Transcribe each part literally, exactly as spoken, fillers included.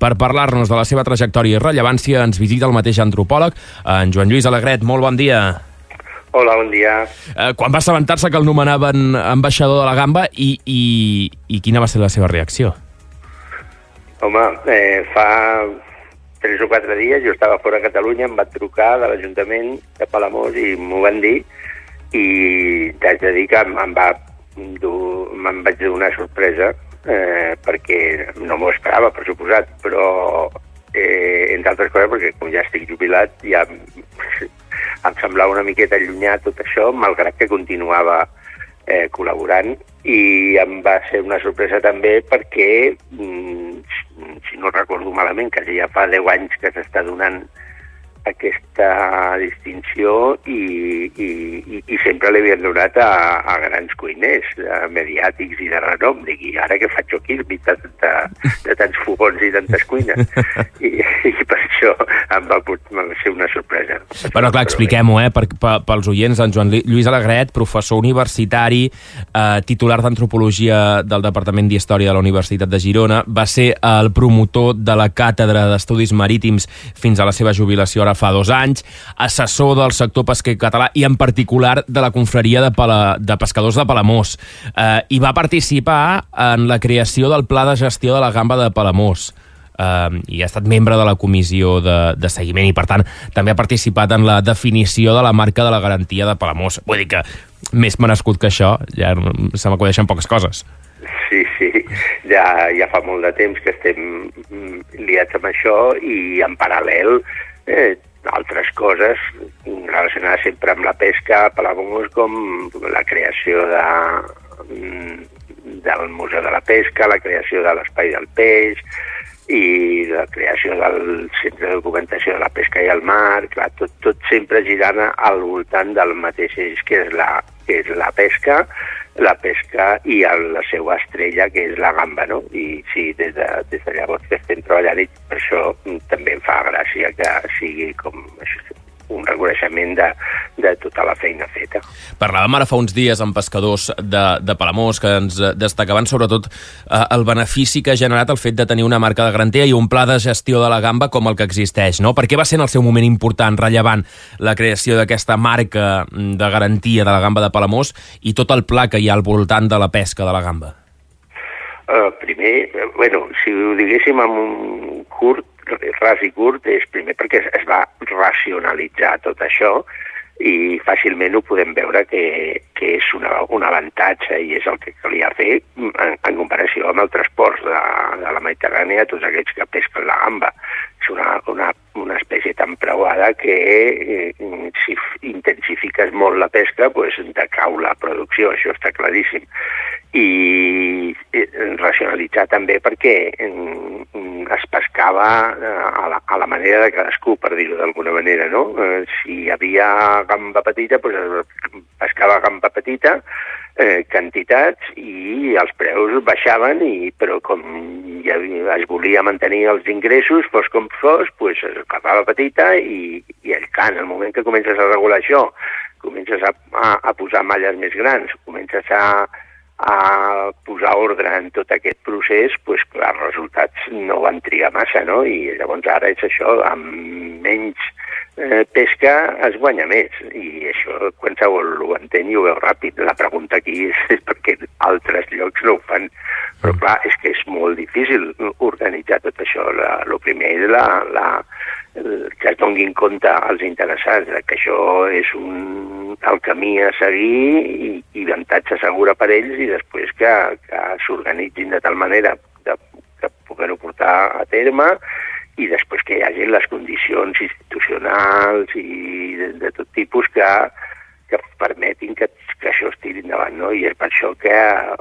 per parlar-nos de la seva trajectòria i rellevància ens visita el mateix antropòleg, en Joan Lluís Alegret. Molt bon dia. Hola, bon dia. Eh, quan va assabentar-se que el nomenaven ambaixador de la gamba i, i, i quina va ser la seva reacció? Home, eh, fa tres o quatre dies jo estava fora de Catalunya, em va trucar de l'Ajuntament de Palamós i m'ho van dir i t'haig de dir que em, em va dur, me'n vaig donar sorpresa eh, perquè no m'ho esperava, per suposat, però eh, entre altres coses perquè com ja estic jubilat ja em semblava una miqueta allunyat tot això, malgrat que continuava eh, col·laborant, i em va ser una sorpresa també perquè, mm, si no recordo malament, que ja fa deu anys que s'està donant aquesta distinció i, i, i, i sempre l'havien donat a, a grans cuiners, a mediàtics i de renom. Dic, i ara què faig aquí, enmig de, de, de tants fogons i tantes cuines? I, i per això em va, em va ser una sorpresa. Però clar, expliquem-ho, eh, per, per, pels oients. En Joan Lluís Alegret, professor universitari, eh, titular d'Antropologia del Departament d'Història de la Universitat de Girona, va ser el promotor de la Càtedra d'Estudis Marítims fins a la seva jubilació ara fa dos anys, assessor del sector pesquer català i en particular de la confraria de, Pala, de pescadors de Palamós. Eh, I va participar en la creació del Pla de Gestió de la Gamba de Palamós. Uh, i ha estat membre de la comissió de, de seguiment i, per tant, també ha participat en la definició de la marca de la garantia de Palamós. Vull dir que, més merescut que això, ja se m'acudeixen poques coses. Sí, sí, ja, ja fa molt de temps que estem liats amb això i, en paral·lel, eh, altres coses relacionades sempre amb la pesca a Palamós, com la creació de, del Museu de la Pesca, la creació de l'Espai del Peix i la creació del Centre de Documentació de la Pesca i el Mar, clar, tot, tot sempre girant al voltant del mateix eix, que és la, que és la pesca, la pesca i el, la seva estrella, que és la gamba, no? I sí, des de, des de llavors que estem treballant, i per això també em fa gràcia que sigui com això, un reconeixement de, de tota la feina feta. Parlàvem ara fa uns dies amb pescadors de, de Palamós que ens destacaven sobretot eh, el benefici que ha generat el fet de tenir una marca de garantia i un pla de gestió de la gamba com el que existeix, no? Per què va ser en el seu moment important, rellevant, la creació d'aquesta marca de garantia de la gamba de Palamós i tot el pla que hi ha al voltant de la pesca de la gamba? Uh, primer, bueno, si ho diguéssim en un curt, ras i curt, és primer perquè es va racionalitzar tot això i fàcilment ho podem veure que, que és una, un avantatge i és el que calia fer en, en comparació amb altres ports de, de la Mediterrània, tots aquells que pesquen la gamba. És una, una, una espècie tan preuada que eh, si intensifiques molt la pesca, pues, decau la producció, això està claríssim. I eh, racionalitzar també perquè eh, es pescava a la, a la manera de cadascú, per dir-ho d'alguna manera, no? Eh, si hi havia gamba petita, doncs es pescava gamba petita, eh, quantitats, i els preus baixaven, i, però com ja es volia mantenir els ingressos, fos com fos, doncs es agafava petita, i, i el cant, el moment que comences a regular això, comences a, a, a posar malles més grans, comences a a posar ordre en tot aquest procés, doncs, clar, els resultats no van trigar massa, no? I llavors ara és això, amb menys eh, pesca es guanya més, i això qualsevol ho entén i ho veu ràpid. La pregunta aquí és, és perquè altres llocs no ho fan, però clar, és que és molt difícil organitzar tot això. La, lo primer és la, la, que es donguin compte als interessats que això és un, el camí a seguir i, i avantatge segura per ells, i després que, que s'organitzin de tal manera de, de poder-ho portar a terme, i després que hi hagi les condicions institucionals i de, de tot tipus que, que permetin que, que això es tiri endavant, no? I és per això que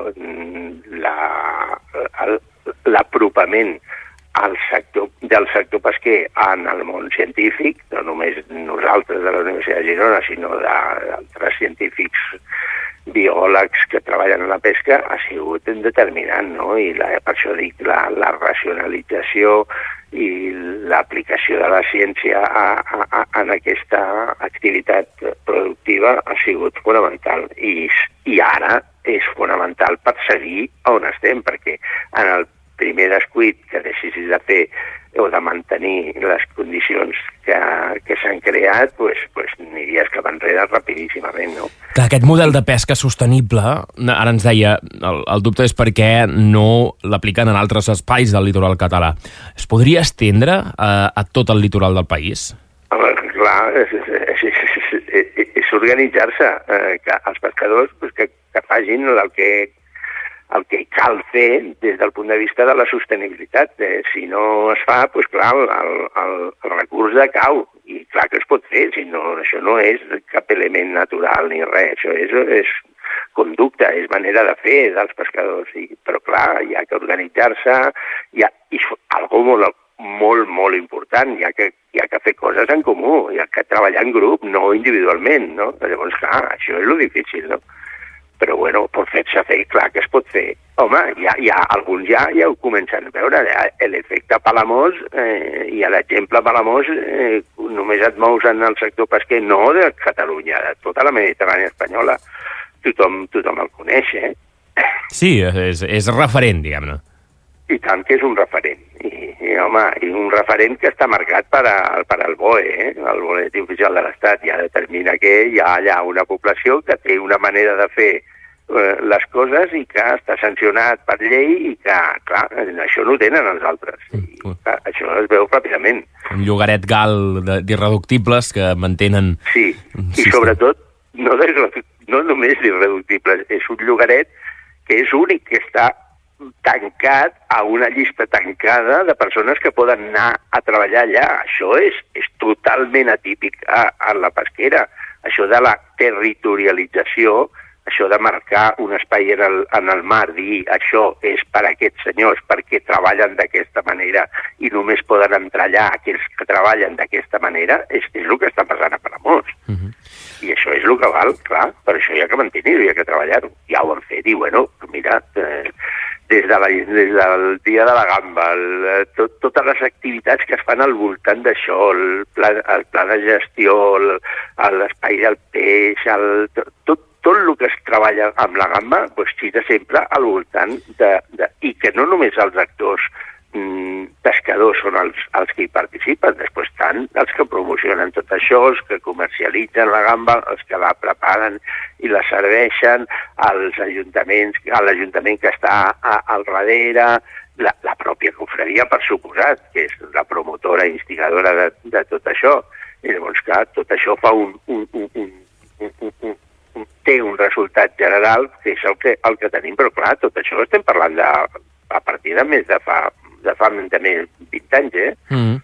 l'apropament al sector, del sector pesquer en el món científic, no només nosaltres de la Universitat de Girona, sinó d'altres científics biòlegs que treballen en la pesca, ha sigut determinant, no? I la, per això dic, la, la racionalització i l'aplicació de la ciència a, a, a, en aquesta activitat productiva ha sigut fonamental. I, i ara és fonamental per seguir on estem, perquè en el primer descuit que deixessis de fer o de mantenir les condicions que, que s'han creat, pues, pues aniries cap enrere rapidíssimament, no? Clar, aquest model de pesca sostenible, ara ens deia, el, el dubte és per què no l'apliquen en altres espais del litoral català. Es podria estendre a, a tot el litoral del país? Home, clar, és, és, és, és, és organitzar-se, eh, que els pescadors pues, que, que facin el que el que cal fer des del punt de vista de la sostenibilitat. Eh, si no es fa, doncs clar, el, el, el recurs decau. I clar que es pot fer, si no, això no és cap element natural ni res, això és, és conducta, és manera de fer dels pescadors. I, però clar, hi ha que organitzar-se, hi ha, i algo molt, molt, molt important, hi ha, que, hi ha que fer coses en comú, hi ha que treballar en grup, no individualment, no? Llavors, clar, això és lo difícil, no? Però, bueno, per fer-se fer, clar que es pot fer. Home, ja, ja, alguns ja, ja ho comencen a veure. L'efecte Palamós eh, i l'exemple Palamós eh, només et mous en el sector pesquer, no de Catalunya, de tota la Mediterrània espanyola. Tothom, tothom el coneix, eh? Sí, és, és referent, diguem-ne. I tant que és un referent. I, i home, i un referent que està marcat per, a, per al B O E, eh? El Boletí Oficial de l'Estat ja determina que hi ha allà una població que té una manera de fer eh, les coses i que està sancionat per llei i que, clar, això no ho tenen els altres. I, clar, això es veu ràpidament. Un llogaret gal d'irreductibles que mantenen... Sí, i sobretot, no, no només d'irreductibles, és un llogaret que és únic, que està tancat a una llista tancada de persones que poden anar a treballar allà. Això és, és totalment atípic a, a la pesquera. Això de la territorialització, això de marcar un espai en el, en el mar, dir això és per a aquests senyors perquè treballen d'aquesta manera i només poden entrar allà aquells que treballen d'aquesta manera, és, és el que està passant a Palamós. Uh -huh. I això és el que val, clar, per això hi ha que mantenir-ho, hi ha que treballar-ho. Ja ho han fet i, bueno, mira... Eh, Des, de la, des del dia de la gamba, el, tot, totes les activitats que es fan al voltant d'això, el, pla, el pla de gestió, l'espai del peix, el, tot, tot el que es treballa amb la gamba doncs, gira sempre al voltant de, de... I que no només els actors mm, pescadors són els, els que hi participen, després estan els que promocionen tot això, els que comercialitzen la gamba, els que la preparen i la serveixen, als ajuntaments, a l'Ajuntament que està a, al darrere, la, la pròpia confraria, per suposat, que és la promotora i instigadora de, de tot això. I llavors, clar, tot això fa un, un, un, un, un, un, un, un, té un resultat general, que és el que, el que tenim, però clar, tot això estem parlant de, a partir de més de fa, de fa de més vint anys, eh? Mm.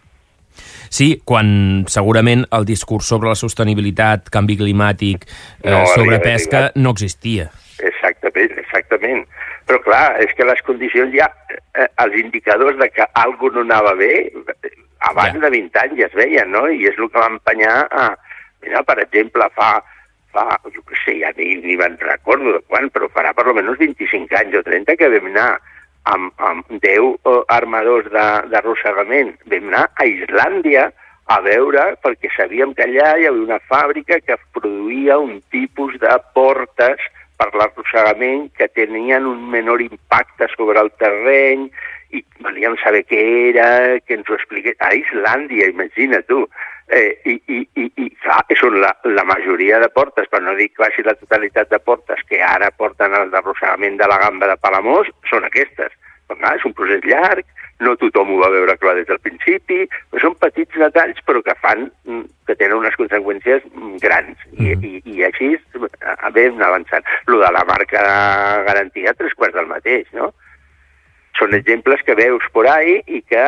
Sí, quan segurament el discurs sobre la sostenibilitat, canvi climàtic, eh, no, sobre pesca, no existia. Exactament, exactament. Però clar, és que les condicions ja, eh, els indicadors de que alguna no anava bé, abans ja. de vint anys ja es veien, no? I és el que va empenyar a... Mira, per exemple, fa, fa jo què sé, ja ni, ni me'n recordo de quan, però farà per almenys vint-i-cinc anys o trenta que vam anar amb, amb deu armadors d'arrossegament. Vam anar a Islàndia a veure, perquè sabíem que allà hi havia una fàbrica que produïa un tipus de portes per l'arrossegament que tenien un menor impacte sobre el terreny i volíem saber què era, que ens ho expliqués. A Islàndia, imagina't tu. Eh, i, i, i, i clar, són la, la majoria de portes, per no dir quasi la totalitat de portes que ara porten el arrossegament de la gamba de Palamós, són aquestes. Però, clar, és un procés llarg, no tothom ho va veure clar des del principi, però són petits detalls però que fan, que tenen unes conseqüències grans. I, mm. i, i així vam avançant. Lo de la marca de garantia, tres quarts del mateix, no? Són exemples que veus por ahí i que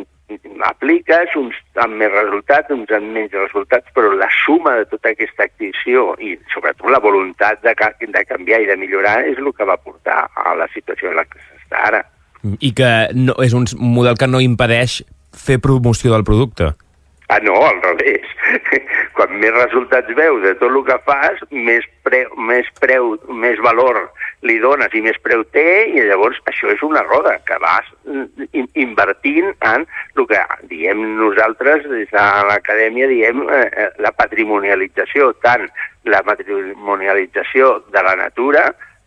apliques, uns amb més resultats, uns amb menys resultats, però la suma de tota aquesta acció i sobretot la voluntat de, de canviar i de millorar és el que va portar a la situació en la que s'està ara. I que no, és un model que no impedeix fer promoció del producte. Ah, no, al revés. Quan més resultats veus de tot el que fas, més preu, més preu, més valor li dones i més preu té, i llavors això és una roda que vas invertint en el que diem nosaltres des de l'acadèmia, diem eh, la patrimonialització, tant la patrimonialització de la natura,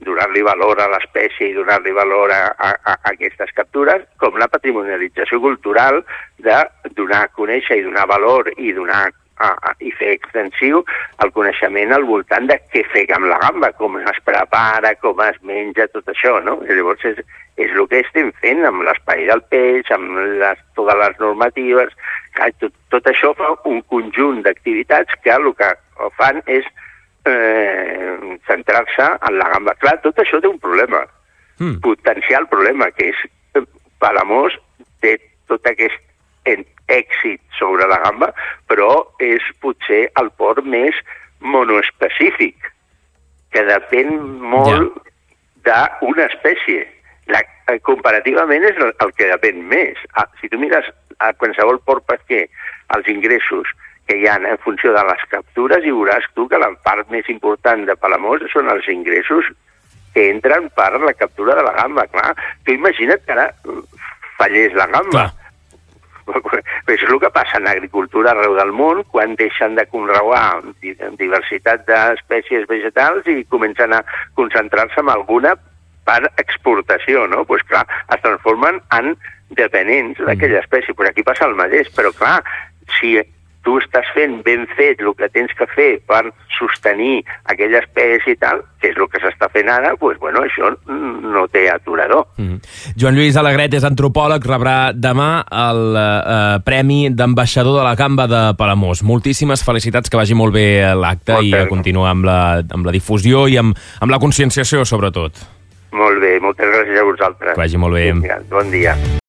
donar-li valor a l'espècie i donar-li valor a, a, a aquestes captures, com la patrimonialització cultural de donar a conèixer i donar valor i donar a, a, i fer extensiu el coneixement al voltant de què fer amb la gamba, com es prepara, com es menja, tot això, no? I llavors és, és el que estem fent amb l'espai del peix, amb les, totes les normatives. Tot, tot això fa un conjunt d'activitats que el que fan és eh, centrar-se en la gamba. Clar, tot això té un problema, mm. potencial problema, que és eh, Palamós té tot aquest èxit sobre la gamba, però és potser el port més monoespecífic, que depèn molt ja. d'una espècie. La, comparativament és el, el que depèn més. Ah, si tu mires a qualsevol port pesquer, els ingressos que hi ha en funció de les captures, i veuràs tu que la part més important de Palamós són els ingressos que entren per la captura de la gamba. Clar, tu imagina't que ara fallés la gamba. Clar. Però és el que passa en l'agricultura arreu del món, quan deixen de conrear diversitat d'espècies vegetals i comencen a concentrar-se en alguna per exportació, no? Pues clar, es transformen en dependents d'aquella espècie. Pues aquí passa el mateix, però clar, si tu estàs fent ben fet el que tens que fer per sostenir aquella espècie i tal, que és el que s'està fent ara, doncs, bueno, això no té aturador. Mm. Joan Lluís Alegret és antropòleg, rebrà demà el eh, Premi d'Ambaixador de la Gamba de Palamós. Moltíssimes felicitats, que vagi molt bé l'acte i a continuar amb la, amb la difusió i amb, amb la conscienciació, sobretot. Molt bé, moltes gràcies a vosaltres. Que vagi molt bé. Bon dia.